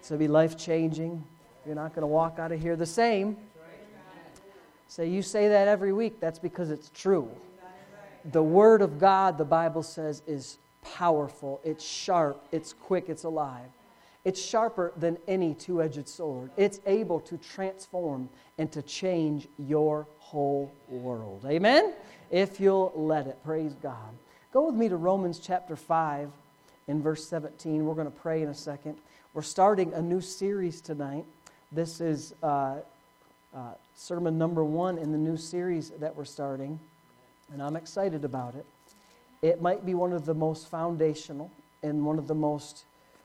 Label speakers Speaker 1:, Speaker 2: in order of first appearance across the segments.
Speaker 1: It's going to be life-changing. You're not going to walk out of here the same. Say, you say that every week. That's because it's true. The Word of God, the Bible says, is powerful. It's sharp. It's quick. It's alive. It's sharper than any two-edged sword. It's able to transform and to change your whole world. Amen? If you'll let it. Praise God. Go with me to Romans chapter 5 in verse 17. We're going to pray in a second. We're starting a new series tonight. This is sermon number 1 in the new series that we're starting, and I'm excited about it. It might be one of the most foundational and one of the most,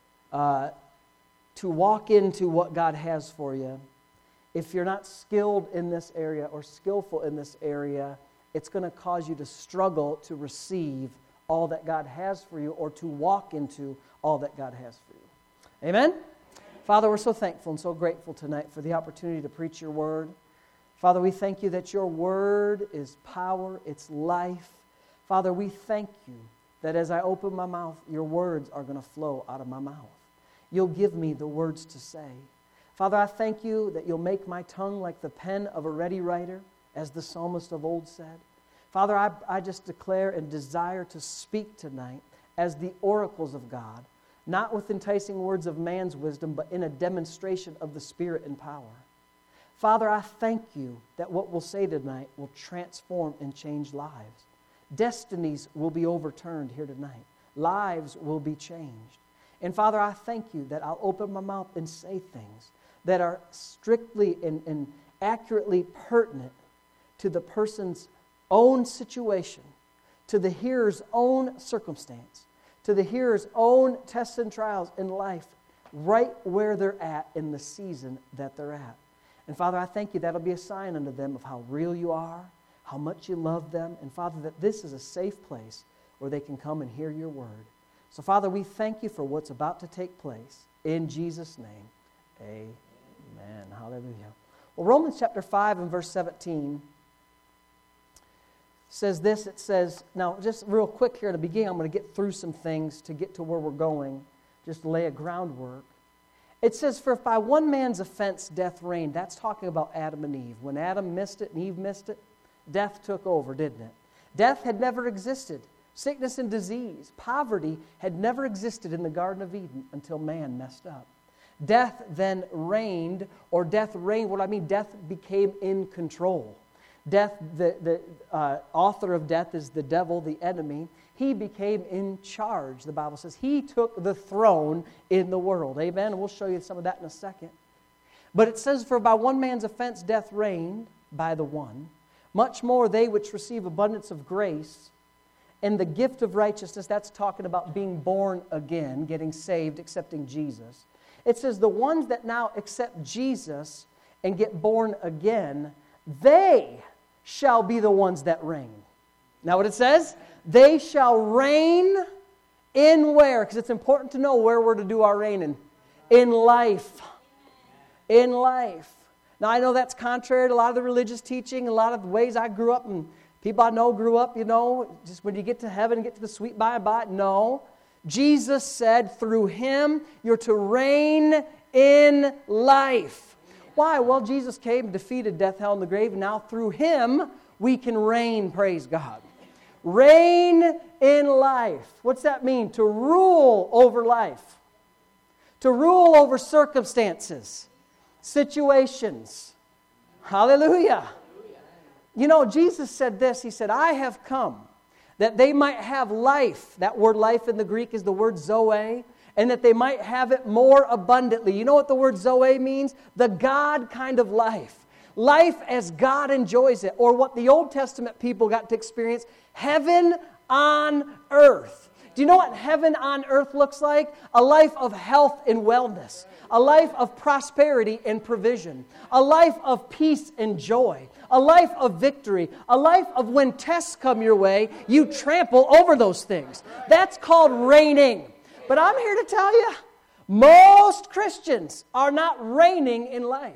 Speaker 1: to walk into what God has for you. If you're not skilled in this area or skillful in this area, it's going to cause you to struggle to receive all that God has for you or to walk into all that God has for you. Amen? Father, we're so thankful and so grateful tonight for the opportunity to preach your word. Father, we thank you that your word is power, it's life. Father, we thank you that as I open my mouth, your words are going to flow out of my mouth. You'll give me the words to say. Father, I thank you that you'll make my tongue like the pen of a ready writer, as the psalmist of old said. Father, I just declare and desire to speak tonight as the oracles of God, not with enticing words of man's wisdom, but in a demonstration of the Spirit and power. Father, I thank you that what we'll say tonight will transform and change lives. Destinies will be overturned here tonight. Lives will be changed. And Father, I thank you that I'll open my mouth and say things that are strictly and accurately pertinent to the person's own situation, to the hearer's own circumstance, to the hearer's own tests and trials in life, right where they're at in the season that they're at. And Father, I thank you that'll be a sign unto them of how real you are, how much you love them, and Father, that this is a safe place where they can come and hear your word. So Father, we thank you for what's about to take place. In Jesus' name, amen. Hallelujah. Well, Romans chapter 5 and verse 17 says this. It says, now just real quick here to begin, I'm going to get through some things to get to where we're going, just lay a groundwork. It says, for if by one man's offense death reigned, that's talking about Adam and Eve. When Adam missed it and Eve missed it, death took over, didn't it? Death had never existed. Sickness and disease, poverty had never existed in the Garden of Eden until man messed up. Death then reigned, or death reigned, what I mean, death became in control. Death, the author of death is the devil, the enemy. He became in charge, the Bible says. He took the throne in the world. Amen? And we'll show you some of that in a second. But it says, for by one man's offense death reigned by the one. Much more they which receive abundance of grace and the gift of righteousness, that's talking about being born again, getting saved, accepting Jesus. It says the ones that now accept Jesus and get born again, they shall be the ones that reign. Now what it says? They shall reign in where? Because it's important to know where we're to do our reigning. In life. In life. Now I know that's contrary to a lot of the religious teaching, a lot of the ways I grew up, and people I know grew up, just when you get to heaven, get to the sweet by and by. No. Jesus said through him, you're to reign in life. Why? Well, Jesus came and defeated death, hell, and the grave. And now through him, we can reign, praise God. Reign in life. What's that mean? To rule over life. To rule over circumstances, situations. Hallelujah. Jesus said this. He said, I have come that they might have life. That word life in the Greek is the word zoe. And that they might have it more abundantly. You know what the word zoe means? The God kind of life. Life as God enjoys it. Or what the Old Testament people got to experience, heaven on earth. Do you know what heaven on earth looks like? A life of health and wellness. A life of prosperity and provision. A life of peace and joy. A life of victory. A life of when tests come your way, you trample over those things. That's called reigning. But I'm here to tell you, most Christians are not reigning in life.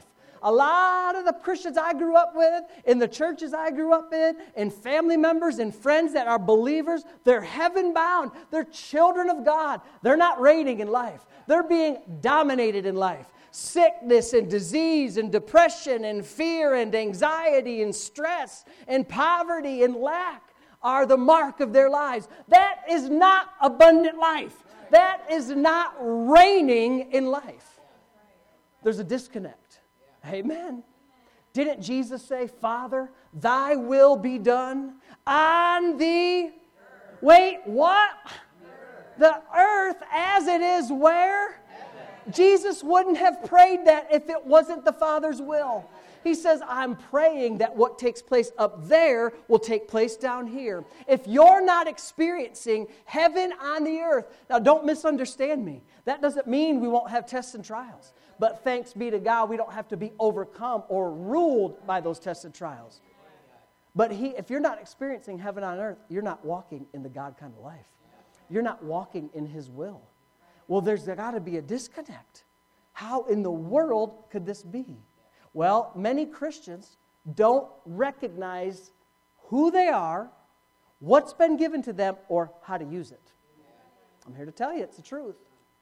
Speaker 1: A lot of the Christians I grew up with, in the churches I grew up in, and family members and friends that are believers, they're heaven-bound. They're children of God. They're not reigning in life. They're being dominated in life. Sickness and disease and depression and fear and anxiety and stress and poverty and lack are the mark of their lives. That is not abundant life. That is not reigning in life. There's a disconnect. Amen. Didn't Jesus say, Father, thy will be done on the... Wait, what? The earth as it is where? Jesus wouldn't have prayed that if it wasn't the Father's will. He says, I'm praying that what takes place up there will take place down here. If you're not experiencing heaven on the earth, now don't misunderstand me. That doesn't mean we won't have tests and trials. But thanks be to God, we don't have to be overcome or ruled by those tests and trials. But if you're not experiencing heaven on earth, you're not walking in the God kind of life. You're not walking in His will. Well, there's got to be a disconnect. How in the world could this be? Well, many Christians don't recognize who they are, what's been given to them, or how to use it. I'm here to tell you it's the truth.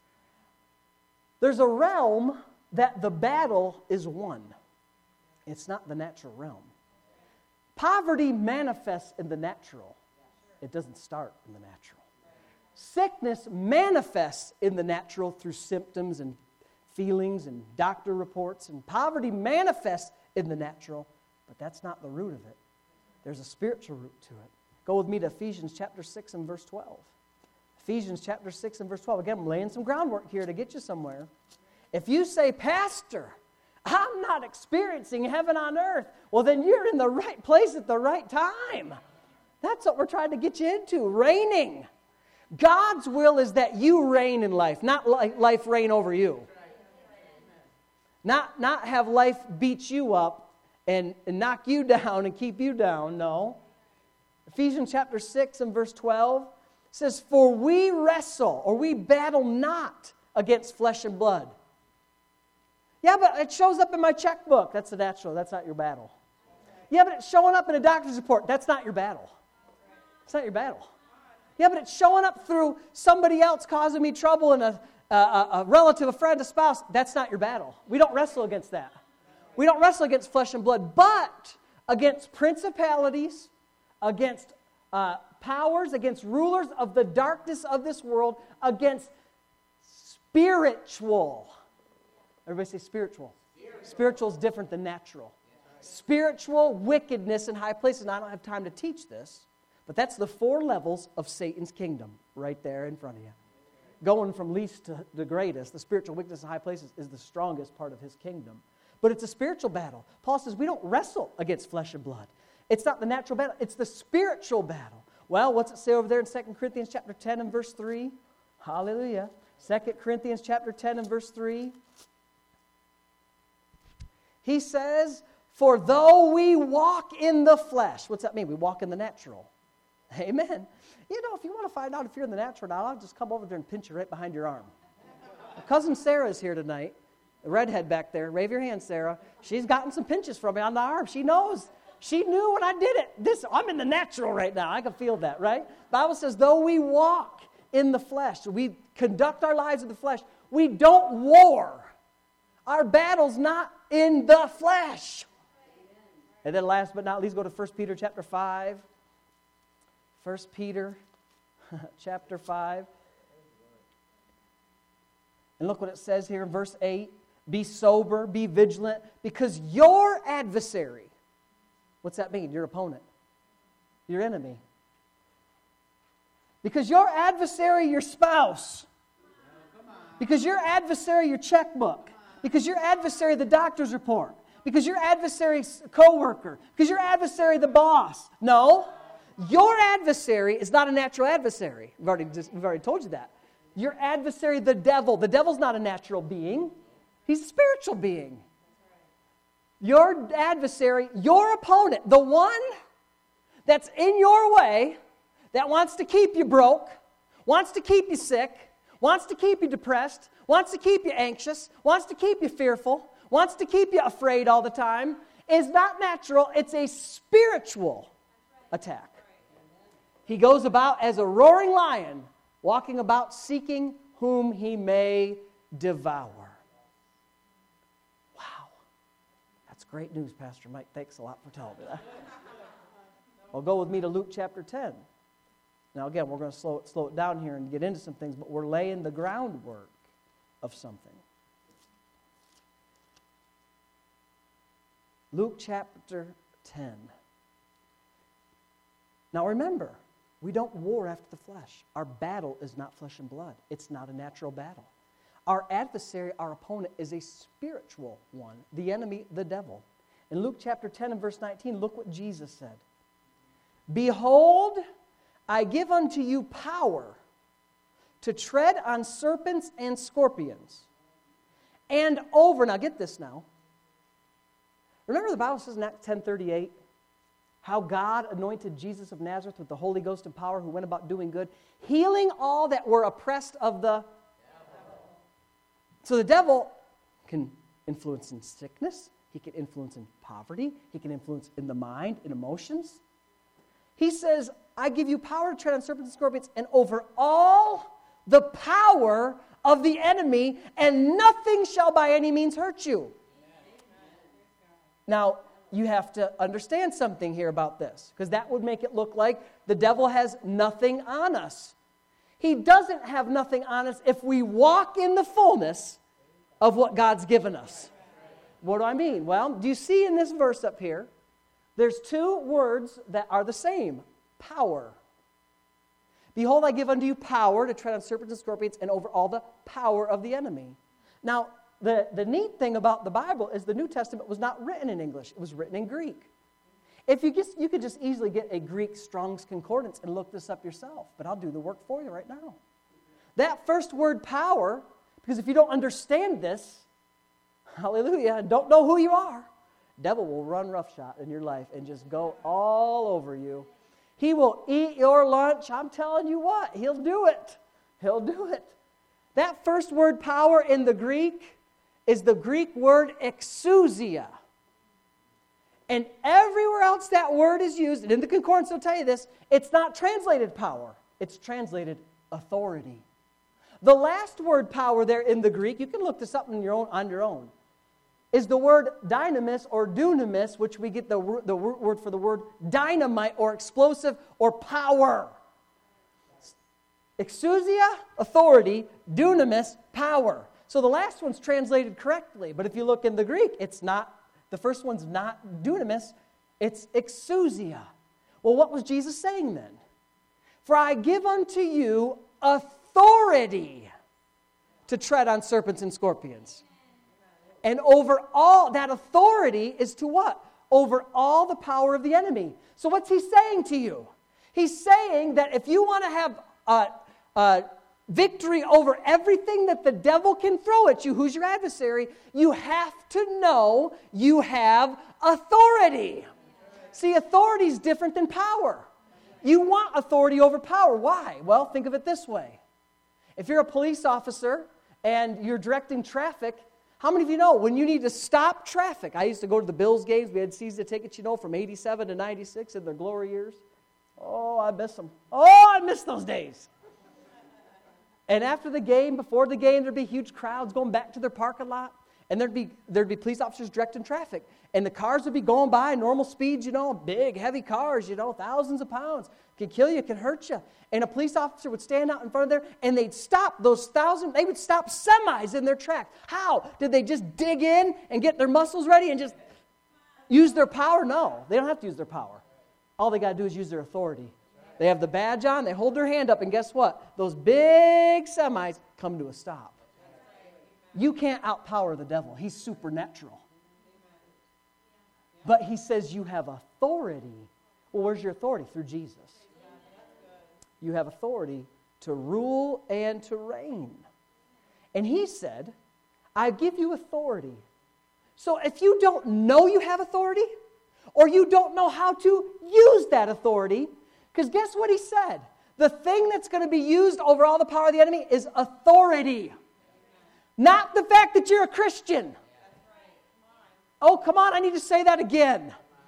Speaker 1: There's a realm that the battle is won. It's not the natural realm. Poverty manifests in the natural. It doesn't start in the natural. Sickness manifests in the natural through symptoms and feelings and doctor reports. And poverty manifests in the natural, but that's not the root of it. There's a spiritual root to it. Go with me to Ephesians chapter 6 and verse 12. Ephesians chapter 6 and verse 12. Again, I'm laying some groundwork here to get you somewhere. If you say, Pastor, I'm not experiencing heaven on earth, well, then you're in the right place at the right time. That's what we're trying to get you into, reigning. God's will is that you reign in life, not life reign over you. Not have life beat you up and knock you down and keep you down, no. Ephesians chapter 6 and verse 12 says, For we wrestle, or we battle not against flesh and blood. Yeah, but it shows up in my checkbook. That's the natural. That's not your battle. Yeah, but it's showing up in a doctor's report. That's not your battle. It's not your battle. Yeah, but it's showing up through somebody else causing me trouble and a relative, a friend, a spouse. That's not your battle. We don't wrestle against that. We don't wrestle against flesh and blood, but against principalities, against powers, against rulers of the darkness of this world, against spiritual. Everybody say spiritual. Spiritual is different than natural. Spiritual wickedness in high places. And I don't have time to teach this, but that's the 4 levels of Satan's kingdom right there in front of you. Going from least to the greatest, the spiritual wickedness in high places is the strongest part of his kingdom. But it's a spiritual battle. Paul says we don't wrestle against flesh and blood. It's not the natural battle. It's the spiritual battle. Well, what's it say over there in 2 Corinthians chapter 10 and verse 3? Hallelujah. 2 Corinthians chapter 10 and verse 3. He says, For though we walk in the flesh. What's that mean? We walk in the natural. Amen. You know, if you want to find out if you're in the natural now, I'll just come over there and pinch you right behind your arm. My cousin Sarah is here tonight. The redhead back there. Wave your hand, Sarah. She's gotten some pinches from me on the arm. She knows. She knew when I did it. I'm in the natural right now. I can feel that, right? The Bible says, though we walk in the flesh, we conduct our lives in the flesh, we don't war. Our battle's not in the flesh. And then last but not least, go to 1 Peter chapter 5. 1 Peter chapter 5. And look what it says here in verse 8. Be sober, be vigilant, because your adversary, what's that mean? Your opponent, your enemy. Because your adversary, your spouse. Because your adversary, your checkbook. Because your adversary, the doctor's report. Because your adversary, co-worker. Because your adversary, the boss. No. Your adversary is not a natural adversary. We've already told you that. Your adversary, the devil. The devil's not a natural being. He's a spiritual being. Your adversary, your opponent, the one that's in your way, that wants to keep you broke, wants to keep you sick, wants to keep you depressed, wants to keep you anxious, wants to keep you fearful, wants to keep you afraid all the time, is not natural. It's a spiritual attack. He goes about as a roaring lion, walking about seeking whom he may devour. Wow. That's great news, Pastor Mike. Thanks a lot for telling me that. Well, go with me to Luke chapter 10. Now, again, we're going to slow it down here and get into some things, but we're laying the groundwork of something. Luke chapter 10. Now, remember, we don't war after the flesh. Our battle is not flesh and blood. It's not a natural battle. Our adversary, our opponent, is a spiritual one, the enemy, the devil. In Luke chapter 10 and verse 19, look what Jesus said. Behold, I give unto you power to tread on serpents and scorpions, and over, now get this now. Remember the Bible says in Acts 10:38, how God anointed Jesus of Nazareth with the Holy Ghost and power, who went about doing good, healing all that were oppressed of the devil. So the devil can influence in sickness, he can influence in poverty, he can influence in the mind, in emotions. He says, I give you power to tread on serpents and scorpions and over all the power of the enemy, and nothing shall by any means hurt you. Now, you have to understand something here about this, because that would make it look like the devil has nothing on us. He doesn't have nothing on us if we walk in the fullness of what God's given us. What do I mean? Well, do you see in this verse up here, there's two words that are the same. Power. Behold, I give unto you power to tread on serpents and scorpions and over all the power of the enemy. Now, the neat thing about the Bible is the New Testament was not written in English. It was written in Greek. You could just easily get a Greek Strong's Concordance and look this up yourself, but I'll do the work for you right now. That first word, power, because if you don't understand this, hallelujah, and don't know who you are, devil will run roughshod in your life and just go all over you. He will eat your lunch. I'm telling you what, he'll do it. He'll do it. That first word, power, in the Greek is the Greek word exousia. And everywhere else that word is used, and in the concordance will tell you this, it's not translated power. It's translated authority. The last word, power, there in the Greek, you can look this up on your own, is the word dynamis or dunamis, which we get the word for the word dynamite or explosive or power. Exousia, authority, dunamis, power. So the last one's translated correctly, but if you look in the Greek, it's not, the first one's not dunamis, it's exousia. Well, what was Jesus saying then? For I give unto you authority to tread on serpents and scorpions. And over all, that authority is to what? Over all the power of the enemy. So what's he saying to you? He's saying that if you want to have victory over everything that the devil can throw at you, who's your adversary, you have to know you have authority. See, authority is different than power. You want authority over power. Why? Well, think of it this way. If you're a police officer and you're directing traffic, how many of you know when you need to stop traffic? I used to go to the Bills games. We had season tickets, from 87 to 96 in their glory years. Oh, I miss them. Oh, I miss those days. And after the game, before the game, there'd be huge crowds going back to their parking lot. And there'd be police officers directing traffic. And the cars would be going by normal speeds, big, heavy cars, thousands of pounds. Can kill you, can hurt you. And a police officer would stand out in front of there, and they'd stop they would stop semis in their tracks. How? Did they just dig in and get their muscles ready and just use their power? No, they don't have to use their power. All they got to do is use their authority. They have the badge on, they hold their hand up, and guess what? Those big semis come to a stop. You can't outpower the devil. He's supernatural. But he says you have authority. Well, where's your authority? Through Jesus. You have authority to rule and to reign. And he said, I give you authority. So if you don't know you have authority, or you don't know how to use that authority, because guess what he said? The thing that's going to be used over all the power of the enemy is authority. Not the fact that you're a Christian. Oh, come on, I need to say that again.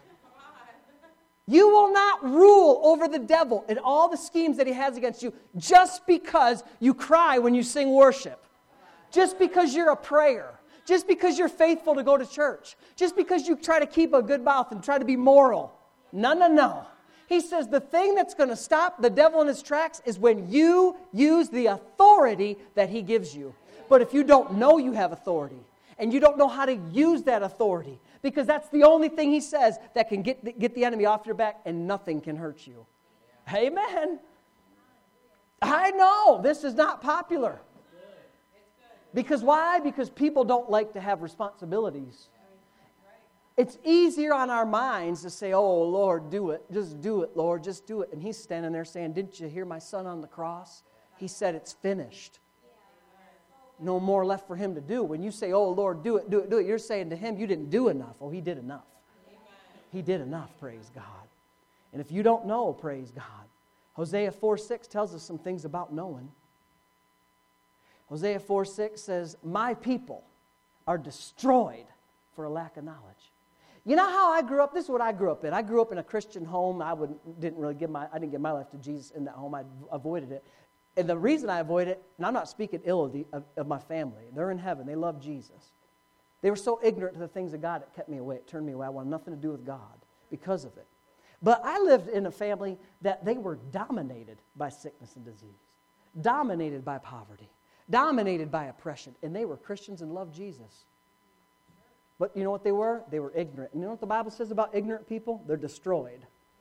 Speaker 1: You will not rule over the devil and all the schemes that he has against you just because you cry when you sing worship. Just because you're a prayer. Just because you're faithful to go to church. Just because you try to keep a good mouth and try to be moral. No. He says the thing that's going to stop the devil in his tracks is when you use the authority that he gives you. But if you don't know you have authority, and you don't know how to use that authority, because that's the only thing he says that can get the enemy off your back, and nothing can hurt you. Amen. I know this is not popular. Because why? Because people don't like to have responsibilities. It's easier on our minds to say, oh, Lord, do it. Just do it, Lord. Just do it. And he's standing there saying, didn't you hear my son on the cross? He said it's finished. No more left for him to do. When you say, oh, Lord, do it, do it, do it, you're saying to him, you didn't do enough. Oh, he did enough. He did enough, praise God. And if you don't know, praise God, Hosea 4:6 tells us some things about knowing. Hosea 4:6 says, my people are destroyed for a lack of knowledge. You know how I grew up? This is what I grew up in. I grew up in a Christian home. I didn't give my life to Jesus in that home. I avoided it. And the reason I avoided it, and I'm not speaking ill of my family. They're in heaven. They love Jesus. They were so ignorant to the things of God, it kept me away. It turned me away. I wanted nothing to do with God because of it. But I lived in a family that they were dominated by sickness and disease, dominated by poverty, dominated by oppression. And they were Christians and loved Jesus. But you know what they were? They were ignorant. And you know what the Bible says about ignorant people? They're destroyed.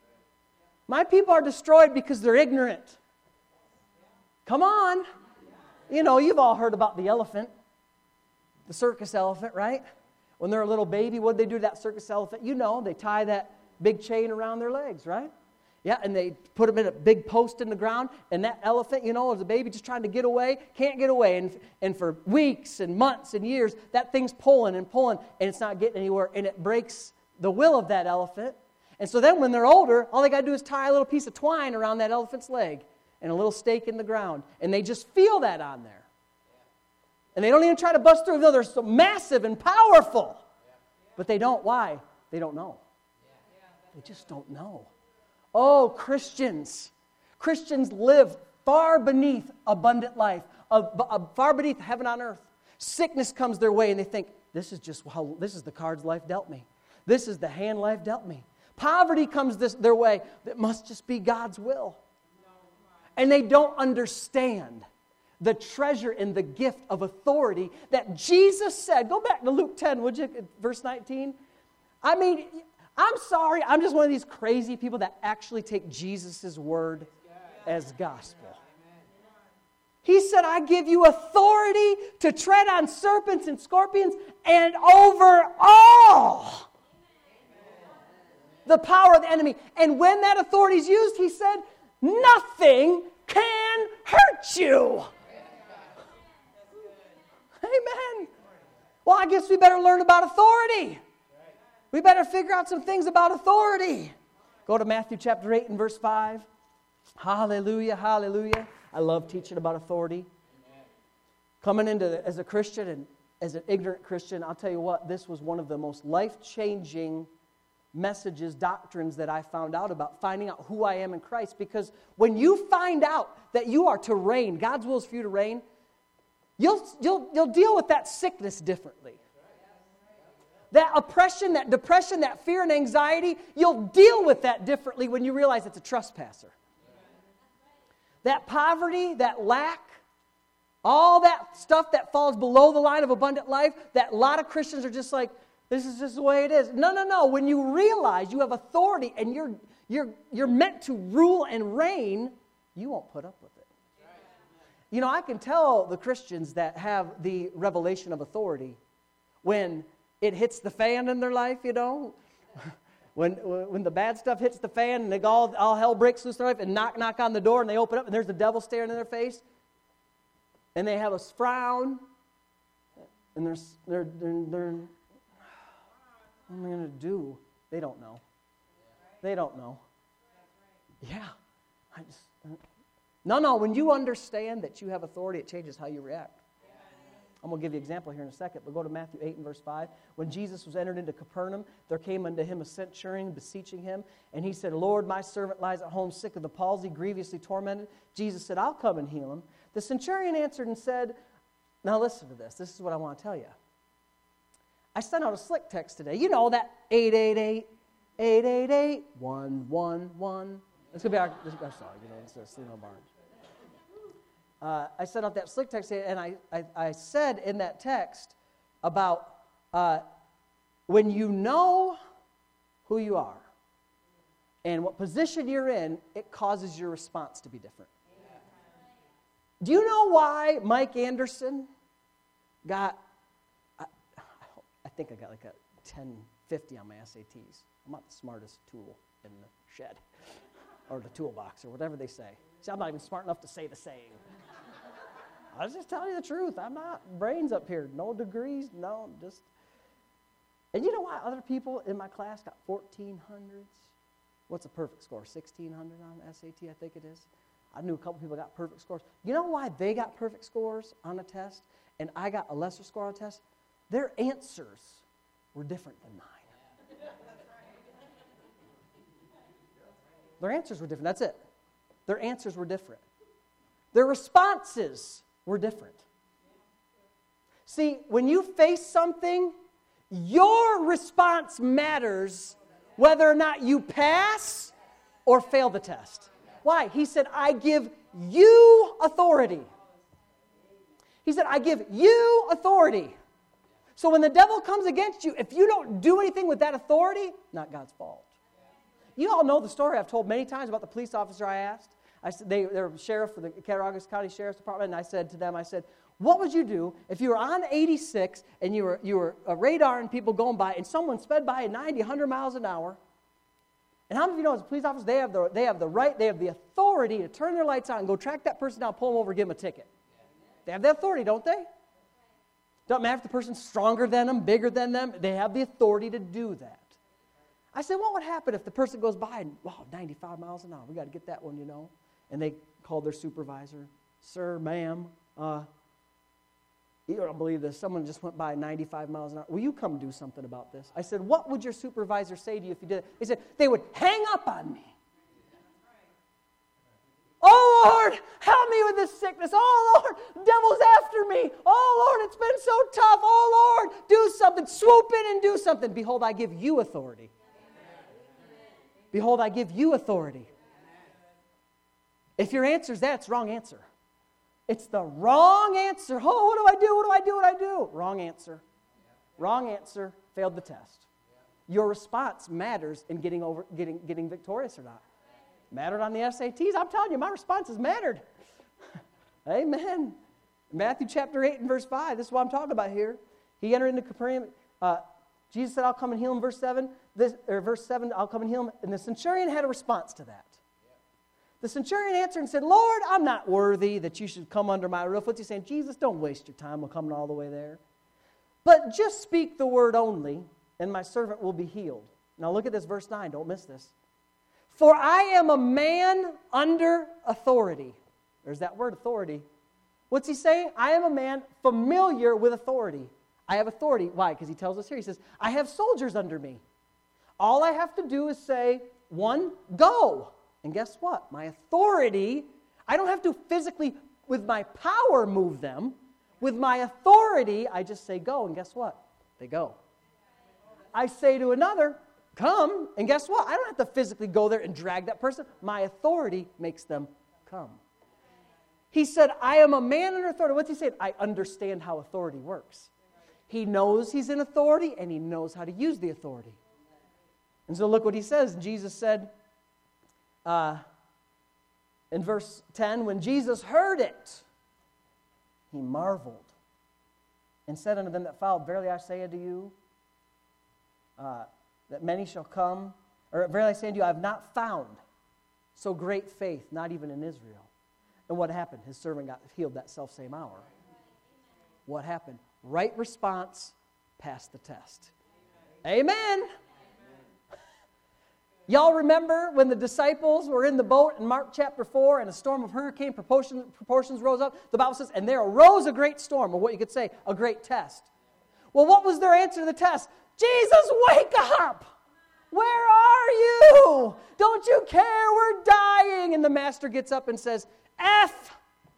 Speaker 1: My people are destroyed because they're ignorant. Come on. You know, you've all heard about the elephant, the circus elephant, right? When they're a little baby, what do they do to that circus elephant? You know, they tie that big chain around their legs, right? Yeah, and they put them in a big post in the ground, and that elephant, you know, as a baby just trying to get away, can't get away. And for weeks and months and years, that thing's pulling, and it's not getting anywhere, and it breaks the will of that elephant. And so then when they're older, all they got to do is tie a little piece of twine around that elephant's leg and a little stake in the ground, and they just feel that on there. And they don't even try to bust through, though they're so massive and powerful. But they don't. Why? They don't know. They just don't know. Oh, Christians live far beneath abundant life, far beneath heaven on earth. Sickness comes their way and they think, this is the cards life dealt me. This is the hand life dealt me. Poverty comes their way. It must just be God's will. And they don't understand the treasure and the gift of authority that Jesus said. Go back to Luke 10, would you, verse 19? I mean, I'm sorry, I'm just one of these crazy people that actually take Jesus' word as gospel. He said, I give you authority to tread on serpents and scorpions and over all the power of the enemy. And when that authority is used, he said, nothing can hurt you. Amen. Well, I guess we better learn about authority. We better figure out some things about authority. Go to Matthew chapter 8 and verse 5. Hallelujah, hallelujah. I love teaching about authority. Coming into as a Christian and as an ignorant Christian, I'll tell you what, this was one of the most life-changing messages, doctrines that I found out about, finding out who I am in Christ. Because when you find out that you are to reign, God's will is for you to reign, you'll deal with that sickness differently. That oppression, that depression, that fear and anxiety, you'll deal with that differently when you realize it's a trespasser. That poverty, that lack, all that stuff that falls below the line of abundant life, that a lot of Christians are just like, this is just the way it is. No. When you realize you have authority and you're meant to rule and reign, you won't put up with it. You know, I can tell the Christians that have the revelation of authority when it hits the fan in their life, you know. When the bad stuff hits the fan and all hell breaks loose in their life and knock on the door and they open up and there's the devil staring in their face and they have a frown and they're what am I going to do? They don't know. They don't know. Yeah. No, when you understand that you have authority, it changes how you react. I'm going to give you an example here in a second, but go to Matthew 8 and verse 5. When Jesus was entered into Capernaum, there came unto him a centurion beseeching him, and he said, Lord, my servant lies at home sick of the palsy, grievously tormented. Jesus said, I'll come and heal him. The centurion answered and said, now listen to this. This is what I want to tell you. I sent out a slick text today. You know that 888-111. It's going to be our song, it's a Sleeno Barnes. I sent out that slick text, and I said in that text about when you know who you are and what position you're in, it causes your response to be different. Do you know why Mike Anderson got, I think I got like a 1050 on my SATs. I'm not the smartest tool in the shed or the toolbox or whatever they say. See, I'm not even smart enough to say the saying. I was just telling you the truth. I'm not brains up here. No degrees, no, just. And you know why other people in my class got 1400s? What's a perfect score? 1600 on SAT, I think it is. I knew a couple people got perfect scores. You know why they got perfect scores on a test and I got a lesser score on a test? Their answers were different than mine. Their answers were different. That's it. Their answers were different. Their responses were different. See, when you face something, your response matters whether or not you pass or fail the test. Why? He said, I give you authority. He said, I give you authority. So when the devil comes against you, if you don't do anything with that authority, not God's fault. You all know the story I've told many times about the police officer I asked. I said, they're sheriff for the Cattaraugus County Sheriff's Department, and I said to them, what would you do if you were on 86 and you were radaring people going by and someone sped by at 90, 100 miles an hour? And how many of you know as a police officer, they have the right, they have the authority to turn their lights on and go track that person down, pull them over, give them a ticket. They have the authority, don't they? Doesn't matter if the person's stronger than them, bigger than them, they have the authority to do that. I said, what would happen if the person goes by and, 95 miles an hour, we got to get that one, And they called their supervisor, sir, ma'am, you don't believe this, someone just went by 95 miles an hour. Will you come do something about this? I said, what would your supervisor say to you if you did it? He said, they would hang up on me. Oh, Lord, help me with this sickness. Oh, Lord, devil's after me. Oh, Lord, it's been so tough. Oh, Lord, do something. Swoop in and do something. Behold, I give you authority. Behold, I give you authority. If your answer is that, it's the wrong answer. It's the wrong answer. Oh, what do I do? What do I do? What do I do? Wrong answer. Wrong answer. Failed the test. Your response matters in getting victorious or not. Mattered on the SATs. I'm telling you, my responses mattered. Amen. Matthew chapter 8 and verse 5. This is what I'm talking about here. He entered into Capernaum. Jesus said, I'll come and heal him. Verse 7, I'll come and heal him. And the centurion had a response to that. The centurion answered and said, Lord, I'm not worthy that you should come under my roof. What's he saying? Jesus, don't waste your time. We're coming all the way there. But just speak the word only, and my servant will be healed. Now look at this, verse 9. Don't miss this. For I am a man under authority. There's that word, authority. What's he saying? I am a man familiar with authority. I have authority. Why? Because he tells us here. He says, I have soldiers under me. All I have to do is say, one, go. And guess what? My authority, I don't have to physically, with my power, move them. With my authority, I just say go, and guess what? They go. I say to another, come, and guess what? I don't have to physically go there and drag that person. My authority makes them come. He said, I am a man under authority. What's he saying? I understand how authority works. He knows he's in authority, and he knows how to use the authority. And so look what he says. Jesus said in verse 10, when Jesus heard it, he marveled and said unto them that followed, verily I say unto you, that many shall come, or verily I say unto you, I have not found so great faith, not even in Israel. And what happened? His servant got healed that selfsame hour. What happened? Right response, passed the test. Amen. Y'all remember when the disciples were in the boat in Mark chapter 4 and a storm of hurricane proportions rose up? The Bible says, and there arose a great storm, or what you could say, a great test. Well, what was their answer to the test? Jesus, wake up! Where are you? Don't you care? We're dying. And the master gets up and says, F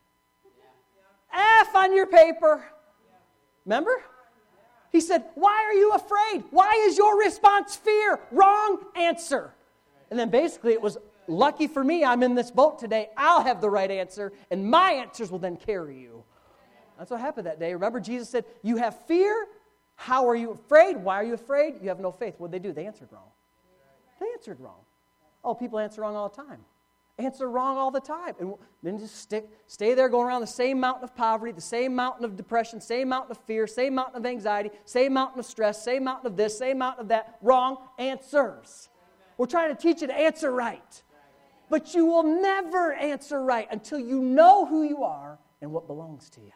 Speaker 1: on your paper. Remember? He said, why are you afraid? Why is your response fear? Wrong answer. And then basically it was, lucky for me, I'm in this boat today. I'll have the right answer, and my answers will then carry you. That's what happened that day. Remember, Jesus said, you have fear. How are you afraid? Why are you afraid? You have no faith. What did they do? They answered wrong. They answered wrong. Oh, people answer wrong all the time. Answer wrong all the time. And then just stay there going around the same mountain of poverty, the same mountain of depression, same mountain of fear, same mountain of anxiety, same mountain of stress, same mountain of this, same mountain of that. Wrong answers. We're trying to teach you to answer right. But you will never answer right until you know who you are and what belongs to you.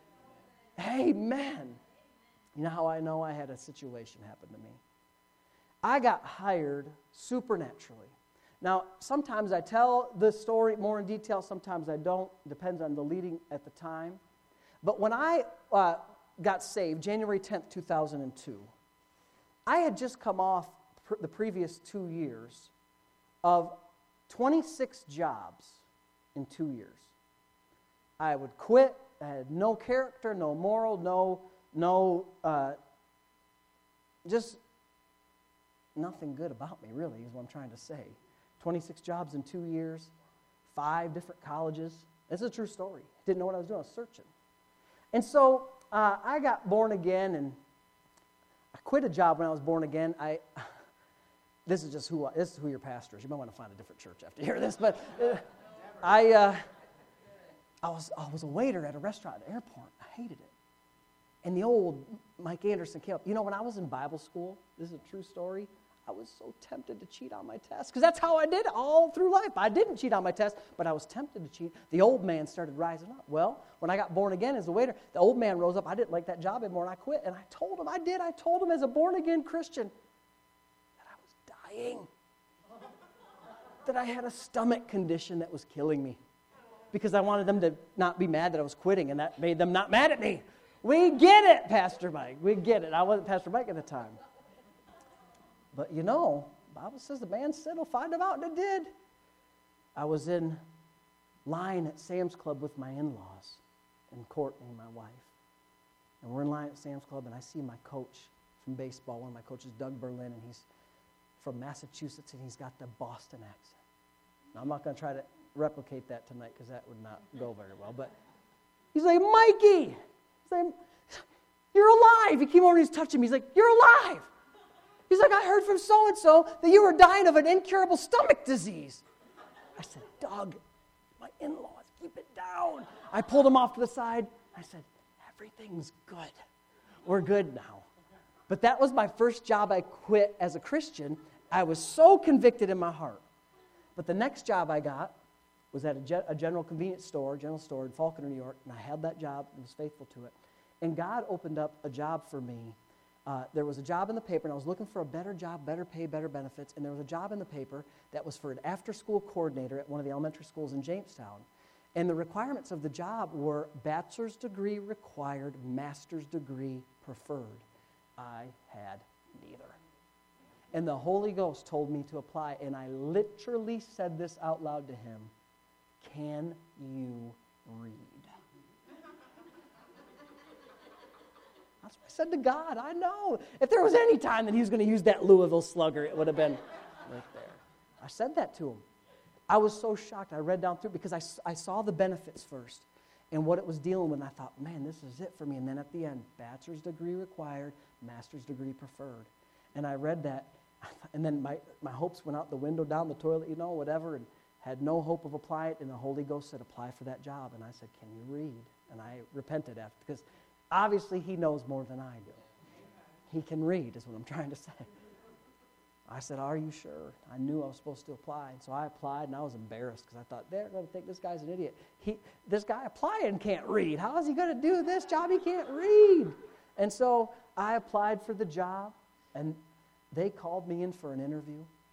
Speaker 1: Amen. You know how I know? I had a situation happen to me. I got hired supernaturally. Now, sometimes I tell the story more in detail, sometimes I don't. Depends on the leading at the time. But when I got saved, January 10th, 2002, I had just come off the previous 2 years of 26 jobs in 2 years. I would quit. I had no character, no moral, just nothing good about me, really, is what I'm trying to say. 26 jobs in 2 years, 5 different colleges. This is a true story. Didn't know what I was doing. I was searching. And so I got born again, and I quit a job when I was born again. This is who your pastor is. You might want to find a different church after you hear this. But I was a waiter at a restaurant at the airport. I hated it. And the old Mike Anderson came up. You know, when I was in Bible school, this is a true story, I was so tempted to cheat on my test, because that's how I did it all through life. I didn't cheat on my test, but I was tempted to cheat. The old man started rising up. Well, when I got born again as a waiter, the old man rose up. I didn't like that job anymore, and I quit. And I told him I told him as a born-again Christian that I was dying, that I had a stomach condition that was killing me, because I wanted them to not be mad that I was quitting, and that made them not mad at me. We get it, Pastor Mike. We get it. I wasn't Pastor Mike at the time. But you know, the Bible says the man said he'll find him out, and it did. I was in line at Sam's Club with my in-laws and Courtney, my wife. And we're in line at Sam's Club, and I see my coach from baseball. One of my coaches, Doug Berlin, and he's from Massachusetts, and he's got the Boston accent. Now, I'm not going to try to replicate that tonight, because that would not go very well. But he's like, Mikey! He's like, you're alive! He came over and he's touching me. He's like, you're alive! He's like, I heard from so-and-so that you were dying of an incurable stomach disease. I said, Doug, my in-laws, keep it down. I pulled him off to the side. I said, everything's good. We're good now. But that was my first job I quit as a Christian. I was so convicted in my heart. But the next job I got was at a general store in Falconer, New York, and I had that job and was faithful to it. And God opened up a job for me. There was a job in the paper, and I was looking for a better job, better pay, better benefits, and there was a job in the paper that was for an after-school coordinator at one of the elementary schools in Jamestown. And the requirements of the job were bachelor's degree required, master's degree preferred. I had neither. And the Holy Ghost told me to apply, and I literally said this out loud to him, can you read? That's what I said to God. I know. If there was any time that he was going to use that Louisville Slugger, it would have been right there. I said that to him. I was so shocked. I read down through because I saw the benefits first and what it was dealing with. And I thought, man, this is it for me. And then at the end, bachelor's degree required, master's degree preferred. And I read that. And then my hopes went out the window, down the toilet, whatever, and had no hope of applying it. And the Holy Ghost said, apply for that job. And I said, can you read? And I repented after, because obviously he knows more than I do. He can read is what I'm trying to say. I said, are you sure? I knew I was supposed to apply. And so I applied, and I was embarrassed because I thought, they're going to think this guy's an idiot. This guy applied and can't read. How is he going to do this job? He can't read. And so I applied for the job, and they called me in for an interview.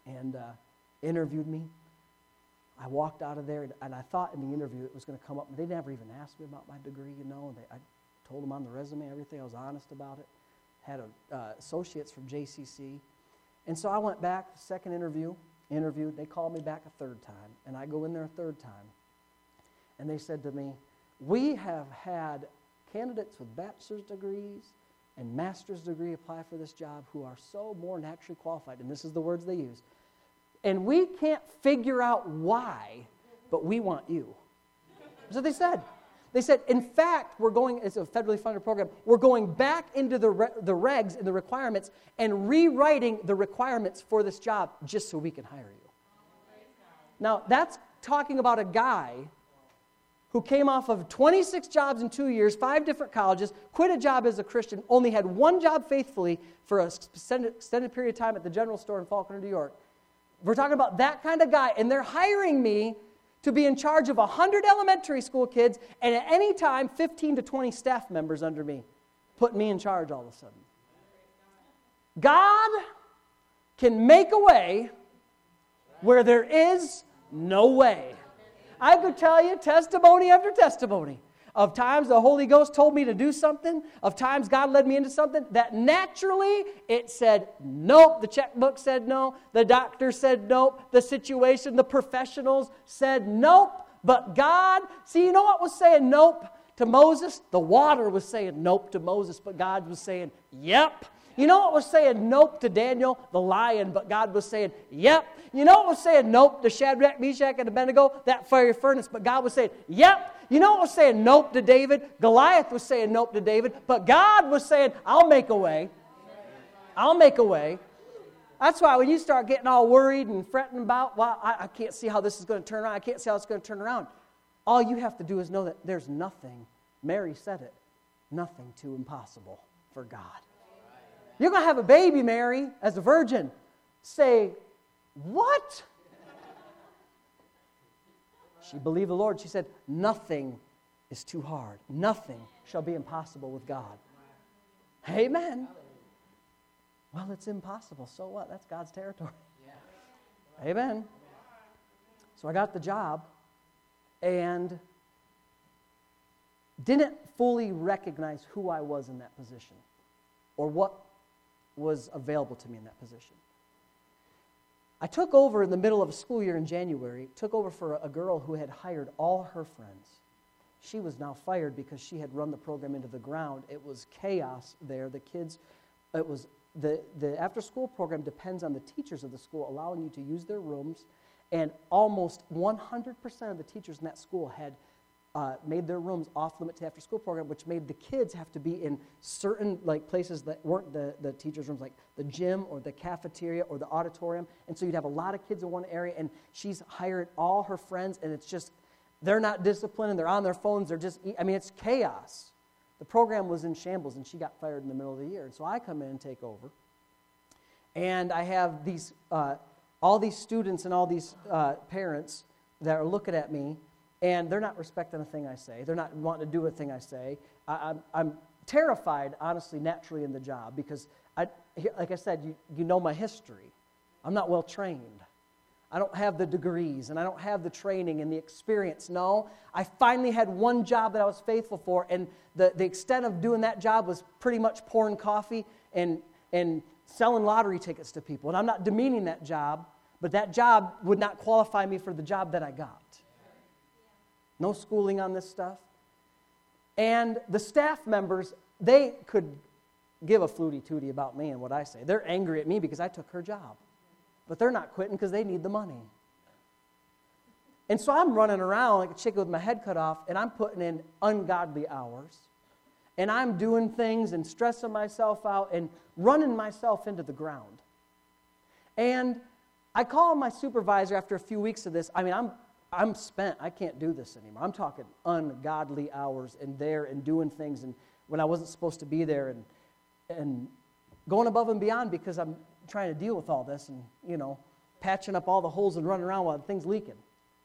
Speaker 1: and interviewed me. I walked out of there, and I thought in the interview it was going to come up. They never even asked me about my degree, I told them on the resume everything. I was honest about it. Had associates from JCC. And so I went back, second interviewed. They called me back a third time, and I go in there a third time. And they said to me, we have had candidates with bachelor's degrees and master's degree apply for this job who are so more naturally qualified, and this is the words they use, and we can't figure out why, but we want you. That's what they said. They said, in fact, it's a federally funded program, we're going back into the regs and the requirements and rewriting the requirements for this job just so we can hire you. Now, that's talking about a guy who came off of 26 jobs in 2 years, 5 different colleges, quit a job as a Christian, only had one job faithfully for an extended period of time at the general store in Faulkner, New York. We're talking about that kind of guy, and they're hiring me to be in charge of 100 elementary school kids, and at any time, 15 to 20 staff members under me, putting me in charge all of a sudden. God can make a way where there is no way. I could tell you testimony after testimony of times the Holy Ghost told me to do something, of times God led me into something that naturally it said nope. The checkbook said no. The doctor said nope. The situation, the professionals said nope. But God, see, you know what was saying nope to Moses? The water was saying nope to Moses, but God was saying yep. You know what was saying nope to Daniel, the lion, but God was saying yep. You know what was saying nope to Shadrach, Meshach, and Abednego, that fiery furnace, but God was saying yep. You know what was saying nope to David? Goliath was saying nope to David, but God was saying, I'll make a way. I'll make a way. That's why when you start getting all worried and fretting about, well, I can't see how this is going to turn around. I can't see how it's going to turn around. All you have to do is know that there's nothing, Mary said it, nothing too impossible for God. You're going to have a baby, Mary, as a virgin. Say, what? She believed the Lord. She said, nothing is too hard. Nothing shall be impossible with God. Amen. Well, it's impossible. So what? That's God's territory. Amen. So I got the job and didn't fully recognize who I was in that position or what was available to me in that position. I took over in the middle of a school year in January, took over for a girl who had hired all her friends. She was now fired because she had run the program into the ground. It was chaos there. The kids, it was the after-school program depends on the teachers of the school allowing you to use their rooms, and almost 100% of the teachers in that school had made their rooms off-limit to the after-school program, which made the kids have to be in certain places that weren't the teachers' rooms, like the gym or the cafeteria or the auditorium. And so you'd have a lot of kids in one area, and she's hired all her friends, and it's just, they're not disciplined, and they're on their phones. It's chaos. The program was in shambles, and she got fired in the middle of the year. And so I come in and take over, and I have these all these students and all these parents that are looking at me, and they're not respecting a thing I say. They're not wanting to do a thing I say. I'm terrified, honestly, naturally in the job because, like I said, you know my history. I'm not well trained. I don't have the degrees, and I don't have the training and the experience. No, I finally had one job that I was faithful for, and the extent of doing that job was pretty much pouring coffee and selling lottery tickets to people. And I'm not demeaning that job, but that job would not qualify me for the job that I got. No schooling on this stuff. And the staff members, they could give a flutie-tootie about me and what I say. They're angry at me because I took her job. But they're not quitting because they need the money. And so I'm running around like a chicken with my head cut off, and I'm putting in ungodly hours. And I'm doing things and stressing myself out and running myself into the ground. And I call my supervisor after a few weeks of this. I'm spent. I can't do this anymore. I'm talking ungodly hours and there and doing things and when I wasn't supposed to be there and going above and beyond because I'm trying to deal with all this and, patching up all the holes and running around while the thing's leaking.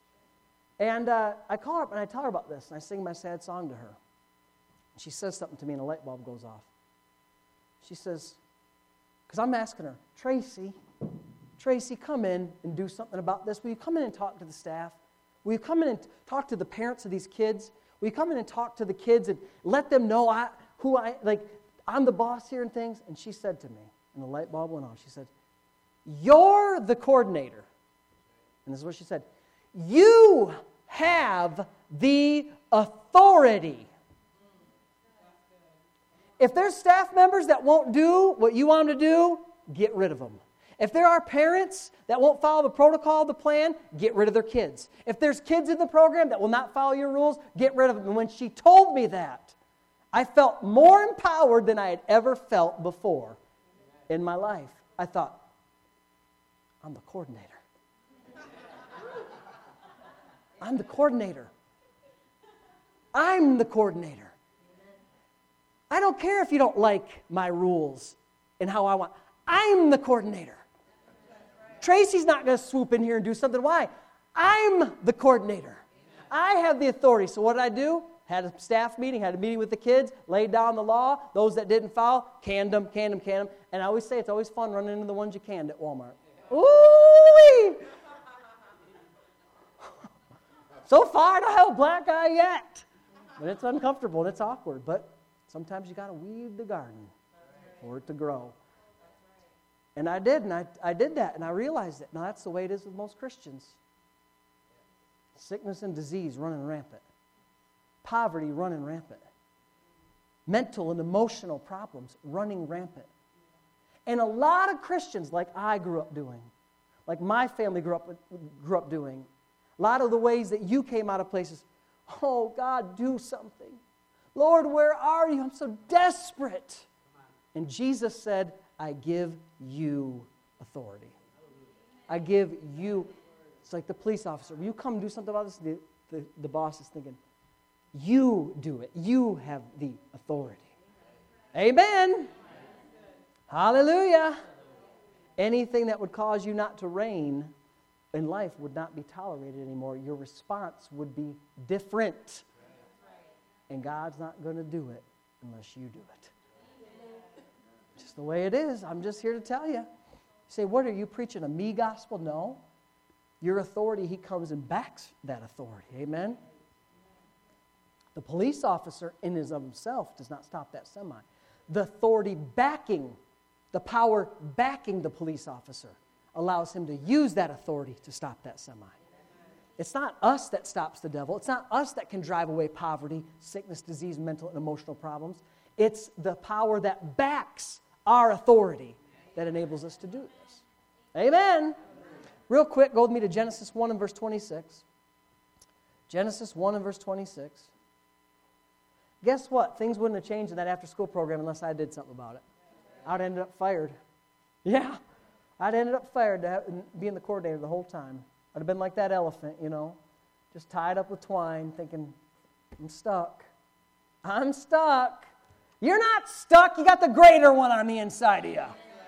Speaker 1: And I call her up and I tell her about this and I sing my sad song to her. She says something to me and a light bulb goes off. She says, because I'm asking her, Tracy, Tracy, come in and do something about this. Will you come in and talk to the staff? Will you come in and talk to the parents of these kids? Will you come in and talk to the kids and let them know I'm the boss here and things? And she said to me, and the light bulb went on, she said, you're the coordinator. And this is what she said. You have the authority. If there's staff members that won't do what you want them to do, get rid of them. If there are parents that won't follow the protocol, the plan, get rid of their kids. If there's kids in the program that will not follow your rules, get rid of them. And when she told me that, I felt more empowered than I had ever felt before in my life. I thought, I'm the coordinator. I'm the coordinator. I'm the coordinator. I don't care if you don't like my rules and how I want. I'm the coordinator. Tracy's not going to swoop in here and do something. Why? I'm the coordinator. I have the authority. So what did I do? Had a staff meeting, had a meeting with the kids, laid down the law. Those that didn't follow, canned them. And I always say it's always fun running into the ones you canned at Walmart. Ooh-wee! So far, I don't have a black eye yet. But it's uncomfortable and it's awkward. But sometimes you got to weed the garden for it to grow. And I did, and I did that, and I realized it. Now, that's the way it is with most Christians. Sickness and disease running rampant. Poverty running rampant. Mental and emotional problems running rampant. And a lot of Christians, like I grew up doing, like my family grew up doing, a lot of the ways that you came out of places, oh, God, do something. Lord, where are you? I'm so desperate. And Jesus said, I give you authority. I give you. It's like the police officer. Will you come do something about this? The boss is thinking, you do it. You have the authority. Amen. Hallelujah. Anything that would cause you not to reign in life would not be tolerated anymore. Your response would be different. And God's not going to do it unless you do it. Just the way it is. I'm just here to tell you. You say, what are you preaching, a me gospel? No. Your authority, he comes and backs that authority. Amen? The police officer in and of himself does not stop that semi. The authority backing, the power backing the police officer allows him to use that authority to stop that semi. It's not us that stops the devil. It's not us that can drive away poverty, sickness, disease, mental and emotional problems. It's the power that backs our authority that enables us to do this. Amen. Real quick, go with me to Genesis 1 and verse 26. Genesis 1 and verse 26. Guess what? Things wouldn't have changed in that after-school program unless I did something about it. I'd ended up fired. Yeah, I'd ended up fired to being the coordinator the whole time. I'd have been like that elephant, just tied up with twine, thinking, I'm stuck. I'm stuck. You're not stuck. You got the greater one on the inside of you.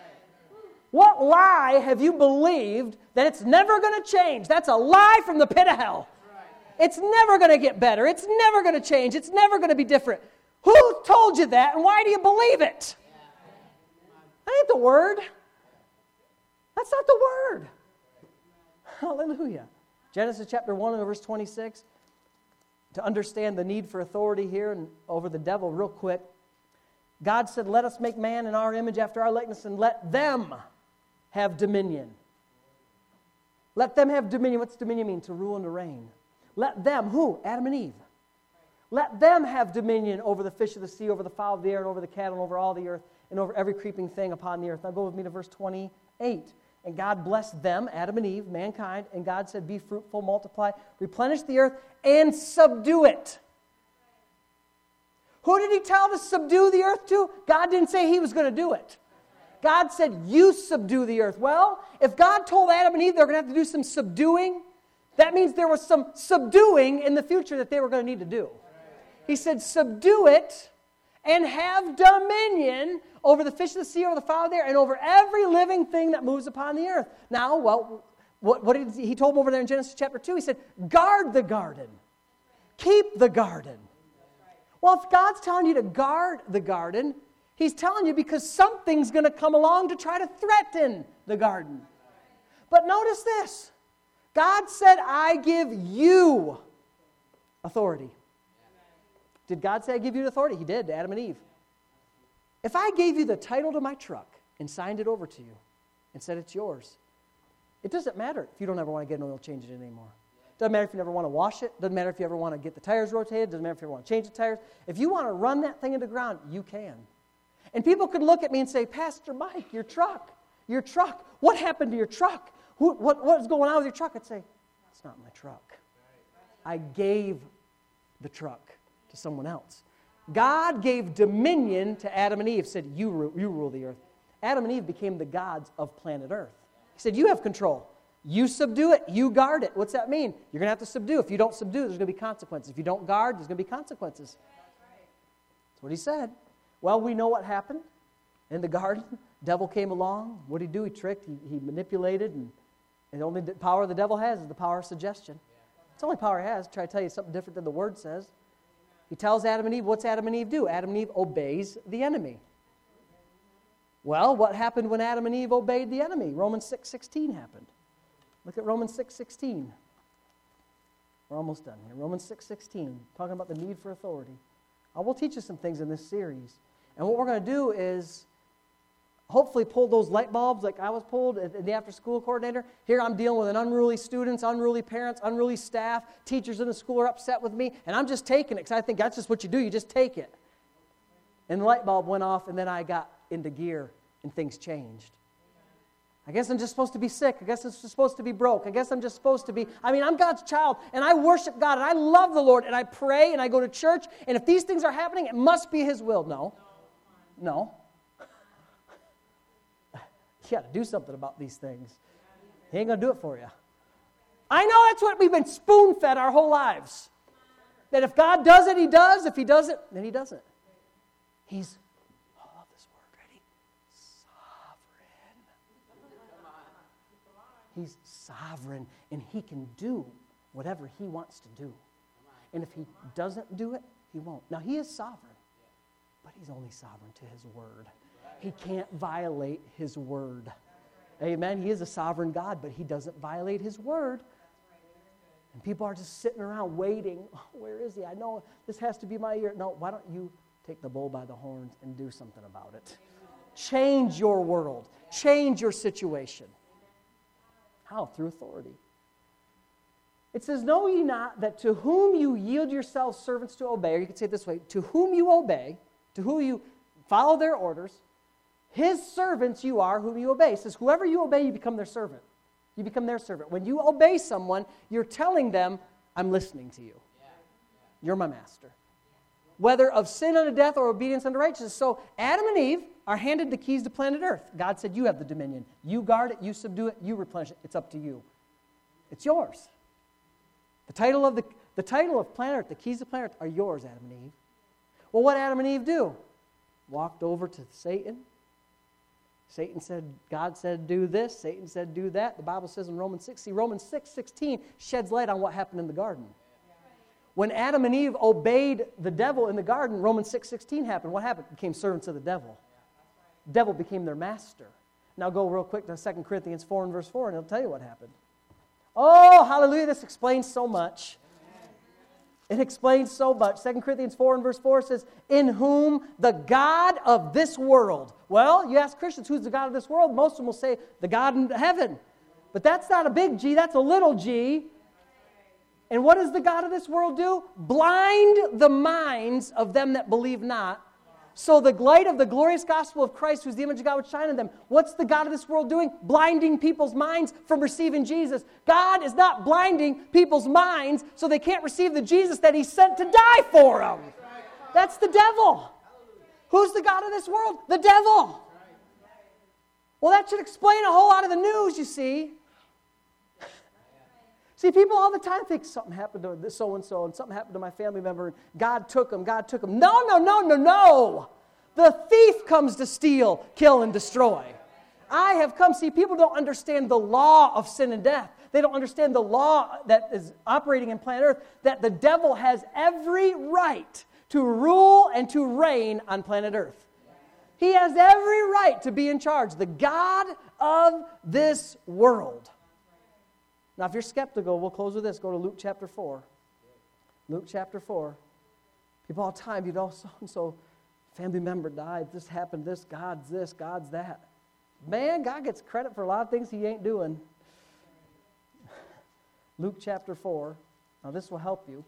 Speaker 1: What lie have you believed that it's never going to change? That's a lie from the pit of hell. It's never going to get better. It's never going to change. It's never going to be different. Who told you that, and why do you believe it? That ain't the word. That's not the word. Hallelujah. Genesis chapter 1 and verse 26. To understand the need for authority here and over the devil real quick. God said, let us make man in our image after our likeness and let them have dominion. Let them have dominion. What's dominion mean? To rule and to reign. Let them, who? Adam and Eve. Let them have dominion over the fish of the sea, over the fowl of the air, and over the cattle, and over all the earth, and over every creeping thing upon the earth. Now go with me to verse 28. And God blessed them, Adam and Eve, mankind, and God said, be fruitful, multiply, replenish the earth, and subdue it. Who did he tell to subdue the earth to? God didn't say he was going to do it. God said, you subdue the earth. Well, if God told Adam and Eve they were going to have to do some subduing, that means there was some subduing in the future that they were going to need to do. He said, subdue it and have dominion over the fish of the sea, over the fowl of the air, and over every living thing that moves upon the earth. Now, well, what did he told them over there in Genesis chapter 2? He said, guard the garden. Keep the garden. Well, if God's telling you to guard the garden, he's telling you because something's going to come along to try to threaten the garden. But notice this. God said, I give you authority. Did God say I give you authority? He did to Adam and Eve. If I gave you the title to my truck and signed it over to you and said it's yours, it doesn't matter if you don't ever want to get an oil change in it anymore. Doesn't matter if you never want to wash it. Doesn't matter if you ever want to get the tires rotated. Doesn't matter if you ever want to change the tires. If you want to run that thing into the ground, you can. And people could look at me and say, Pastor Mike, your truck, what happened to your truck? What is going on with your truck? I'd say, it's not my truck. I gave the truck to someone else. God gave dominion to Adam and Eve, said, you rule the earth. Adam and Eve became the gods of planet Earth. He said, you have control. You subdue it. You guard it. What's that mean? You're going to have to subdue. If you don't subdue, there's going to be consequences. If you don't guard, there's going to be consequences. That's what he said. Well, we know what happened in the garden. Devil came along. What did he do? He tricked. He manipulated. And the only power the devil has is the power of suggestion. It's the only power he has. Try to tell you something different than the Word says. He tells Adam and Eve, what's Adam and Eve do? Adam and Eve obeys the enemy. Well, what happened when Adam and Eve obeyed the enemy? Romans 6:16 happened. Look at Romans 6:16. We're almost done here. Romans 6:16, talking about the need for authority. I will teach you some things in this series. And what we're going to do is hopefully pull those light bulbs like I was pulled in the after-school coordinator. Here I'm dealing with an unruly students, unruly parents, unruly staff. Teachers in the school are upset with me. And I'm just taking it because I think that's just what you do. You just take it. And the light bulb went off and then I got into gear and things changed. I guess I'm just supposed to be sick. I guess I'm just supposed to be broke. I guess I'm just supposed to be, I'm God's child, and I worship God, and I love the Lord, and I pray, and I go to church, and if these things are happening, it must be His will. No. You got to do something about these things. He ain't going to do it for you. I know that's what we've been spoon-fed our whole lives. That if God does it, He does. If He doesn't, then He doesn't. He's, I love this word, ready? Sovereign. He's sovereign, and He can do whatever He wants to do. And if He doesn't do it, He won't. Now, He is sovereign, but He's only sovereign to His word. He can't violate His word. Amen? He is a sovereign God, but He doesn't violate His word. And people are just sitting around waiting. Oh, where is He? I know this has to be my year. No, why don't you take the bull by the horns and do something about it? Change your world. Change your situation. How? Through authority. It says, know ye not that to whom you yield yourselves servants to obey, or you could say it this way, to whom you obey, to whom you follow their orders, His servants you are whom you obey. It says, whoever you obey, you become their servant. You become their servant. When you obey someone, you're telling them, I'm listening to you. You're my master. Whether of sin unto death or obedience unto righteousness. So Adam and Eve are handed the keys to planet Earth. God said, you have the dominion. You guard it, you subdue it, you replenish it. It's up to you. It's yours. The title of planet Earth, the keys to planet Earth are yours, Adam and Eve. Well, what did Adam and Eve do? Walked over to Satan. Satan said, God said do this. Satan said do that. The Bible says in Romans 6. See, Romans 6:16 sheds light on what happened in the garden. When Adam and Eve obeyed the devil in the garden, Romans 6:16 happened. What happened? Became servants of the devil. The devil became their master. Now go real quick to 2 Corinthians 4 and verse 4, and it'll tell you what happened. Oh, hallelujah, this explains so much. It explains so much. 2 Corinthians 4 and verse 4 says, in whom the God of this world. Well, you ask Christians, who's the God of this world? Most of them will say, the God in heaven. But that's not a big G, that's a little g. And what does the God of this world do? Blind the minds of them that believe not. So the light of the glorious gospel of Christ, who's the image of God, would shine in them. What's the God of this world doing? Blinding people's minds from receiving Jesus. God is not blinding people's minds so they can't receive the Jesus that He sent to die for them. That's the devil. Who's the God of this world? The devil. Well, that should explain a whole lot of the news, you see. See, people all the time think something happened to so-and-so and something happened to my family member and God took them. No. The thief comes to steal, kill, and destroy. I have come. See, people don't understand the law of sin and death. They don't understand the law that is operating in planet Earth, that the devil has every right to rule and to reign on planet Earth. He has every right to be in charge. The God of this world. Now, if you're skeptical, we'll close with this. Go to Luke chapter 4. Luke chapter 4. People all the time, so-and-so family member died, this happened, this, God's that. Man, God gets credit for a lot of things he ain't doing. Luke chapter 4. Now, this will help you.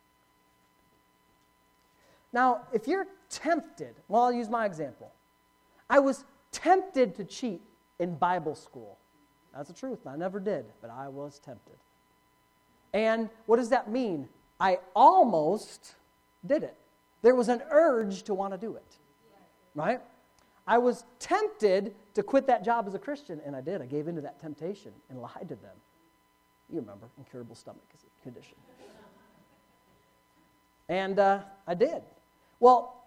Speaker 1: Now, if you're tempted, well, I'll use my example. I was tempted to cheat in Bible school. That's the truth. I never did, but I was tempted. And what does that mean? I almost did it. There was an urge to want to do it, right? I was tempted to quit that job as a Christian, and I did. I gave into that temptation and lied to them. You remember, incurable stomach condition. And I did. Well,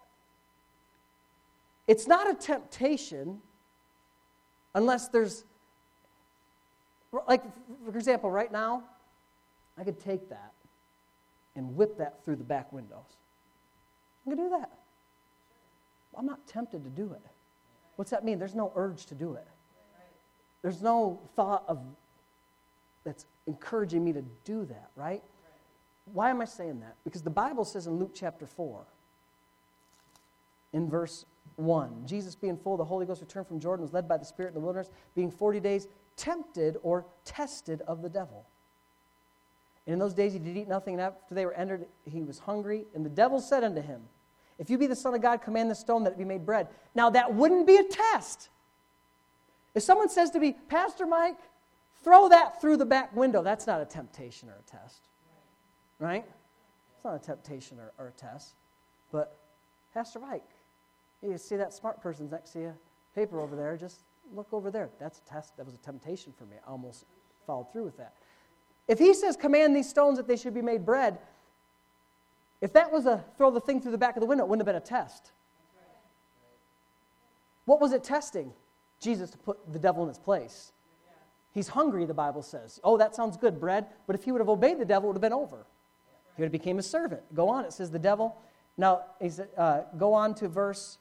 Speaker 1: it's not a temptation unless there's, like, for example, right now, I could take that and whip that through the back windows. I can do that. I'm not tempted to do it. What's that mean? There's no urge to do it. There's no thought of that's encouraging me to do that, right? Why am I saying that? Because the Bible says in Luke chapter 4, in verse 1, Jesus, being full of the Holy Ghost, returned from Jordan, was led by the Spirit in the wilderness, being 40 days tempted or tested of the devil. And in those days he did eat nothing, and after they were entered, he was hungry. And the devil said unto him, if you be the Son of God, command the stone that it be made bread. Now that wouldn't be a test. If someone says to me, Pastor Mike, throw that through the back window, that's not a temptation or a test. Right? It's not a temptation or a test. But, Pastor Mike, you see that smart person's next to you, paper over there, just look over there. That's a test. That was a temptation for me. I almost followed through with that. If he says, command these stones that they should be made bread, if that was a throw the thing through the back of the window, it wouldn't have been a test. What was it testing? Jesus to put the devil in his place. He's hungry, the Bible says. Oh, that sounds good, bread. But if he would have obeyed the devil, it would have been over. He would have became a servant. Go on, it says the devil. Now, go on to verse...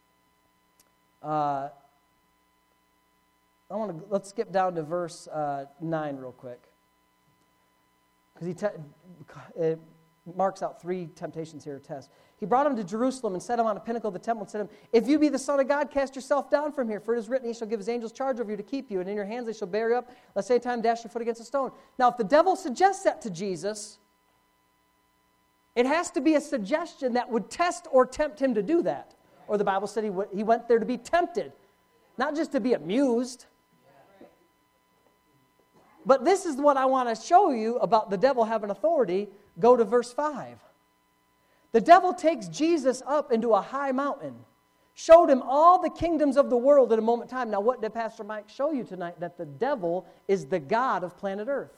Speaker 1: let's skip down to verse 9 real quick. Because it marks out 3 temptations here, tests. He brought him to Jerusalem and set him on a pinnacle of the temple and said to him, if you be the Son of God, cast yourself down from here, for it is written, he shall give his angels charge over you to keep you, and in your hands they shall bear you up, lest any time dash your foot against a stone. Now, if the devil suggests that to Jesus, it has to be a suggestion that would test or tempt him to do that. Or the Bible said he went there to be tempted, not just to be amused. But this is what I want to show you about the devil having authority. Go to verse 5. The devil takes Jesus up into a high mountain, showed him all the kingdoms of the world in a moment in time. Now, what did Pastor Mike show you tonight? That the devil is the God of planet Earth.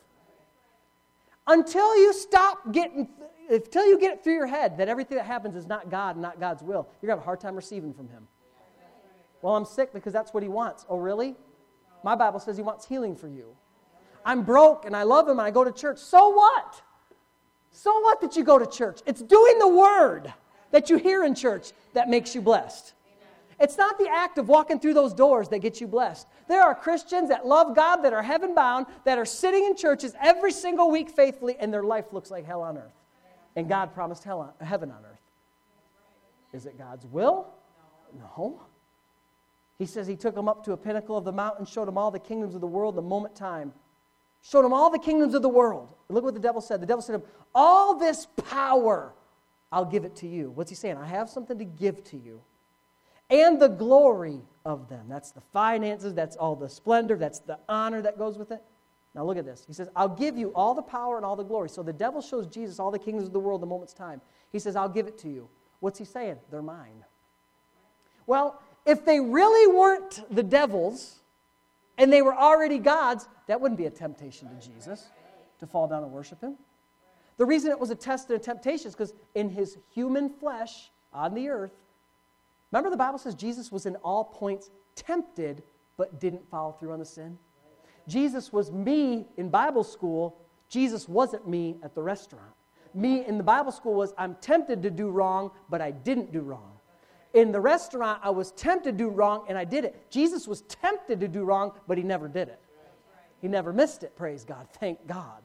Speaker 1: Until you until you get it through your head that everything that happens is not God and not God's will, you're going to have a hard time receiving from him. Well, I'm sick because that's what he wants. Oh, really? My Bible says he wants healing for you. I'm broke and I love him and I go to church. So what? So what that you go to church? It's doing the word that you hear in church that makes you blessed. It's not the act of walking through those doors that gets you blessed. There are Christians that love God, that are heaven-bound, that are sitting in churches every single week faithfully, and their life looks like hell on earth. And God promised heaven on earth. Is it God's will? No. He says he took them up to a pinnacle of the mountain, showed them all the kingdoms of the world in a moment time. Showed him all the kingdoms of the world. And look what the devil said. The devil said to him, all this power, I'll give it to you. What's he saying? I have something to give to you. And the glory of them. That's the finances. That's all the splendor. That's the honor that goes with it. Now look at this. He says, I'll give you all the power and all the glory. So the devil shows Jesus all the kingdoms of the world in a moment's time. He says, I'll give it to you. What's he saying? They're mine. Well, if they really weren't the devil's, and they were already God's, that wouldn't be a temptation to Jesus to fall down and worship him. The reason it was a test and a temptation is because in his human flesh on the earth, remember the Bible says Jesus was in all points tempted, but didn't follow through on the sin. Jesus was me in Bible school. Jesus wasn't me at the restaurant. Me in the Bible school was I'm tempted to do wrong, but I didn't do wrong. In the restaurant, I was tempted to do wrong, and I did it. Jesus was tempted to do wrong, but he never did it. He never missed it, praise God. Thank God.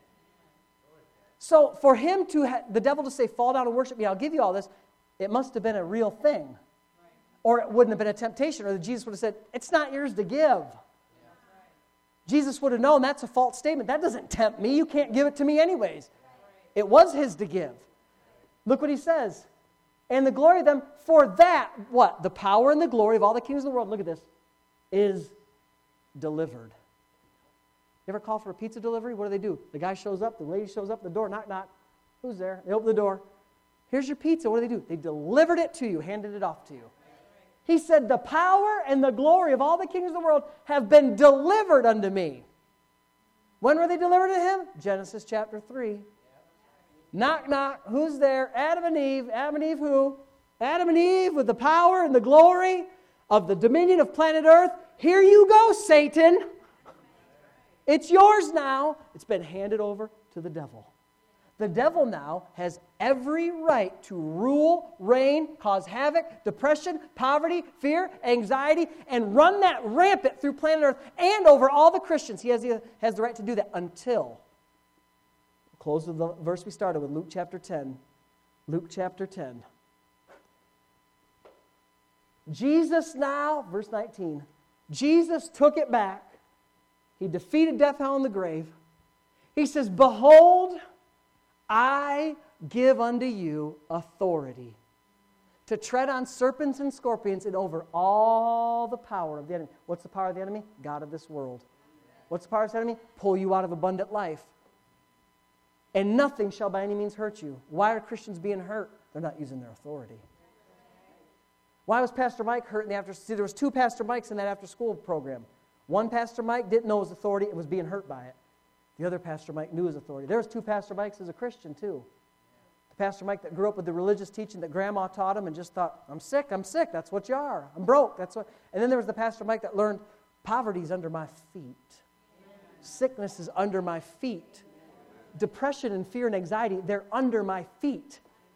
Speaker 1: So for him the devil to say, fall down and worship me, I'll give you all this, it must have been a real thing. Or it wouldn't have been a temptation, or Jesus would have said, it's not yours to give. Jesus would have known that's a false statement. That doesn't tempt me. You can't give it to me anyways. It was his to give. Look what he says. And the glory of them, for that, what? The power and the glory of all the kings of the world, look at this, is delivered. You ever call for a pizza delivery? What do? The guy shows up, the lady shows up, the door, knock, knock. Who's there? They open the door. Here's your pizza. What do? They delivered it to you, handed it off to you. He said, the power and the glory of all the kings of the world have been delivered unto me. When were they delivered to him? Genesis chapter 3. Knock, knock. Who's there? Adam and Eve. Adam and Eve who? Adam and Eve with the power and the glory of the dominion of planet Earth. Here you go, Satan. It's yours now. It's been handed over to the devil. The devil now has every right to rule, reign, cause havoc, depression, poverty, fear, anxiety, and run that rampant through planet Earth and over all the Christians. He has the right to do that until. Close with the verse we started with, Luke chapter 10. Luke chapter 10. Jesus now, verse 19, Jesus took it back. He defeated death, hell, and the grave. He says, behold, I give unto you authority to tread on serpents and scorpions and over all the power of the enemy. What's the power of the enemy? God of this world. What's the power of the enemy? Pull you out of abundant life. And nothing shall by any means hurt you. Why are Christians being hurt? They're not using their authority. Why was Pastor Mike hurt in the after? See, there was 2 Pastor Mikes in that after-school program. One Pastor Mike didn't know his authority and was being hurt by it. The other Pastor Mike knew his authority. There was 2 Pastor Mikes as a Christian, too. The Pastor Mike that grew up with the religious teaching that Grandma taught him and just thought, I'm sick, that's what you are. I'm broke, that's what. And then there was the Pastor Mike that learned, poverty's under my feet. Sickness is under my feet. Depression and fear and anxiety, they're under my feet.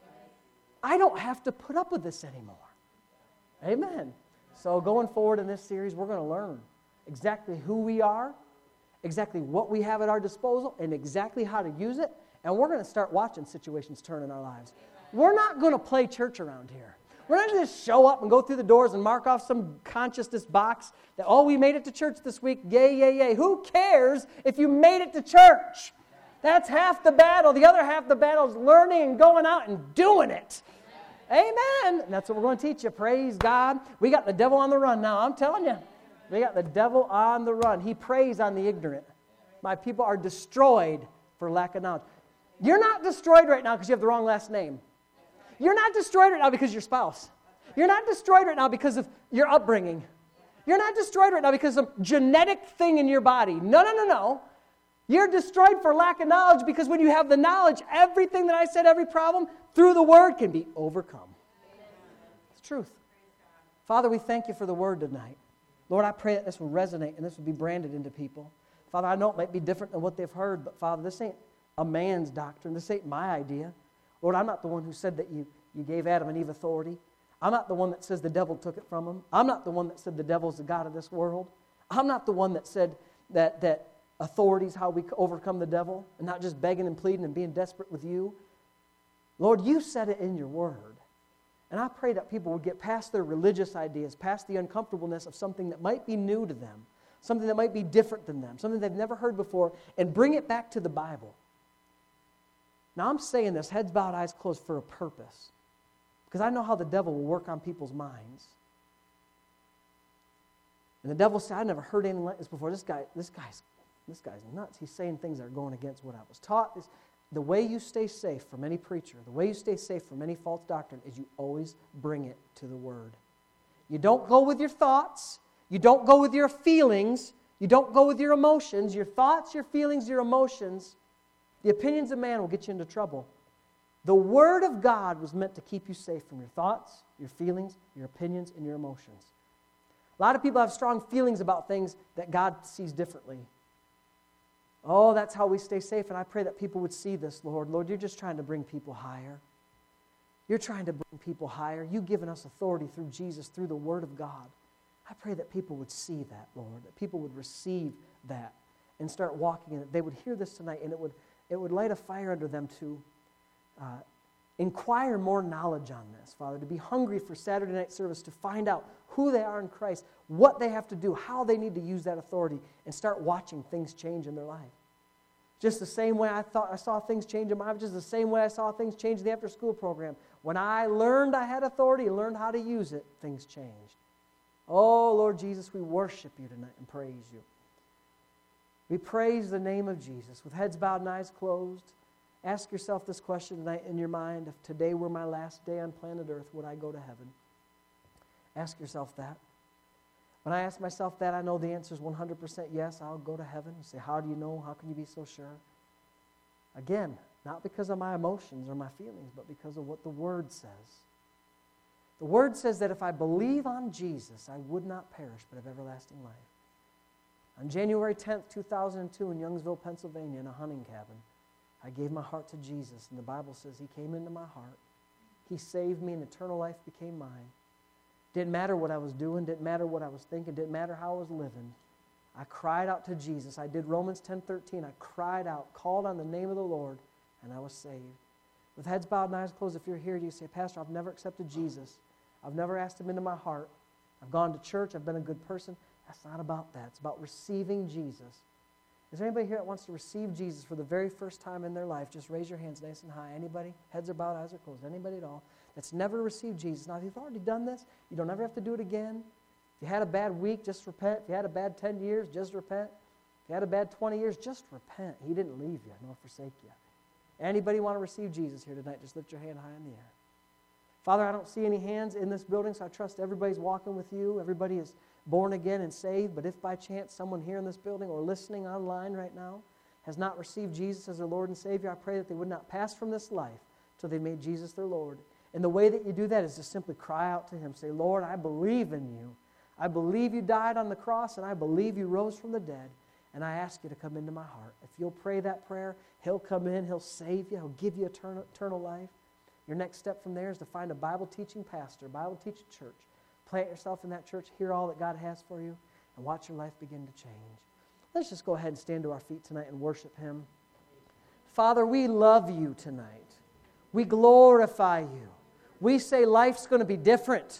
Speaker 1: I don't have to put up with this anymore. Amen. So going forward in this series, we're going to learn exactly who we are, exactly what we have at our disposal, and exactly how to use it. And we're going to start watching situations turn in our lives. We're not going to play church around here. We're not going to just show up and go through the doors and mark off some consciousness box that, oh, we made it to church this week. Yay, yay, yay. Who cares if you made it to church? That's half the battle. The other half of the battle is learning and going out and doing it. Amen. And that's what we're going to teach you. Praise God. We got the devil on the run now. I'm telling you. We got the devil on the run. He preys on the ignorant. My people are destroyed for lack of knowledge. You're not destroyed right now because you have the wrong last name. You're not destroyed right now because of your spouse. You're not destroyed right now because of your upbringing. You're not destroyed right now because of some genetic thing in your body. No, no, no, no. You're destroyed for lack of knowledge because when you have the knowledge, everything that I said, every problem, through the Word can be overcome. It's truth. Father, we thank you for the Word tonight. Lord, I pray that this will resonate and this will be branded into people. Father, I know it might be different than what they've heard, but Father, this ain't a man's doctrine. This ain't my idea. Lord, I'm not the one who said that you gave Adam and Eve authority. I'm not the one that says the devil took it from them. I'm not the one that said the devil's the God of this world. I'm not the one that said that authority is how we overcome the devil and not just begging and pleading and being desperate with you. Lord, you said it in your word. And I pray that people would get past their religious ideas, past the uncomfortableness of something that might be new to them, something that might be different than them, something they've never heard before, and bring it back to the Bible. Now, I'm saying this, heads bowed, eyes closed, for a purpose. Because I know how the devil will work on people's minds. And the devil said, I never heard anything like this before. This guy's nuts. He's saying things that are going against what I was taught. The way you stay safe from any preacher, the way you stay safe from any false doctrine is you always bring it to the Word. You don't go with your thoughts. You don't go with your feelings. You don't go with your emotions. Your thoughts, your feelings, your emotions, the opinions of man will get you into trouble. The Word of God was meant to keep you safe from your thoughts, your feelings, your opinions, and your emotions. A lot of people have strong feelings about things that God sees differently. Oh, that's how we stay safe, and I pray that people would see this, Lord. Lord, you're just trying to bring people higher. You're trying to bring people higher. You've given us authority through Jesus, through the Word of God. I pray that people would see that, Lord, that people would receive that. and start walking in it. They would hear this tonight, and it would light a fire under them to inquire more knowledge on this, Father, to be hungry for Saturday night service, to find out who they are in Christ, what they have to do, how they need to use that authority, and start watching things change in their life. Just the same way I thought I saw things change in my life, just the same way I saw things change in the after-school program. When I learned I had authority and learned how to use it, things changed. Oh, Lord Jesus, we worship you tonight and praise you. We praise the name of Jesus. With heads bowed and eyes closed, ask yourself this question tonight in your mind. If today were my last day on planet Earth, would I go to heaven? Ask yourself that. When I ask myself that, I know the answer is 100% yes, I'll go to heaven. You say, how do you know? How can you be so sure? Again, not because of my emotions or my feelings, but because of what the Word says. The Word says that if I believe on Jesus, I would not perish, but have everlasting life. On January 10th, 2002, in Youngsville, Pennsylvania, in a hunting cabin, I gave my heart to Jesus, and the Bible says He came into my heart. He saved me, and eternal life became mine. Didn't matter what I was doing, didn't matter what I was thinking, didn't matter how I was living. I cried out to Jesus. I did Romans 10:13. I cried out, called on the name of the Lord, and I was saved. With heads bowed and eyes closed, if you're here, you say, Pastor, I've never accepted Jesus. I've never asked Him into my heart. I've gone to church. I've been a good person. That's not about that. It's about receiving Jesus. Is there anybody here that wants to receive Jesus for the very first time in their life? Just raise your hands nice and high. Anybody? Heads are bowed, eyes are closed. Anybody at all that's never received Jesus? Now, if you've already done this, you don't ever have to do it again. If you had a bad week, just repent. If you had a bad 10 years, just repent. If you had a bad 20 years, just repent. He didn't leave you nor forsake you. Anybody want to receive Jesus here tonight? Just lift your hand high in the air. Father, I don't see any hands in this building, so I trust everybody's walking with you. Everybody is born again and saved. But if by chance someone here in this building or listening online right now has not received Jesus as their Lord and Savior, I pray that they would not pass from this life till they made Jesus their Lord. And the way that you do that is to simply cry out to Him. Say, Lord, I believe in you. I believe you died on the cross, and I believe you rose from the dead. And I ask you to come into my heart. If you'll pray that prayer, He'll come in, He'll save you, He'll give you eternal life. Your next step from there is to find a Bible-teaching pastor, Bible-teaching church. Plant yourself in that church, hear all that God has for you, and watch your life begin to change. Let's just go ahead and stand to our feet tonight and worship Him. Father, we love you tonight. We glorify you. We say life's going to be different.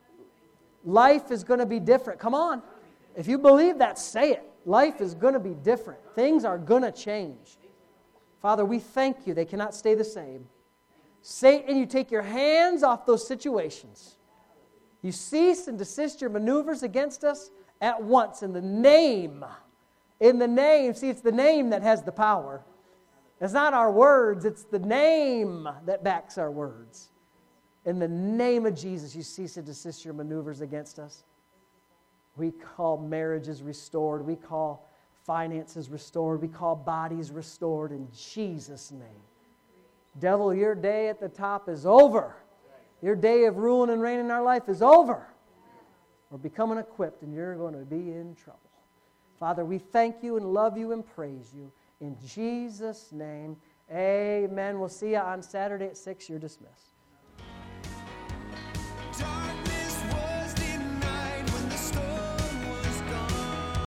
Speaker 1: Life is going to be different. Come on. If you believe that, say it. Life is going to be different. Things are going to change. Father, we thank you. They cannot stay the same. Satan, you take your hands off those situations. You cease and desist your maneuvers against us at once in the name. In the name. See, it's the name that has the power. It's not our words. It's the name that backs our words. In the name of Jesus, you cease and desist your maneuvers against us. We call marriages restored. We call finances restored. We call bodies restored in Jesus' name. Devil, your day at the top is over. Your day of ruling and reigning in our life is over. We're becoming equipped, and you're going to be in trouble. Father, we thank you and love you and praise you. In Jesus' name, amen. We'll see you on Saturday at 6. You're dismissed.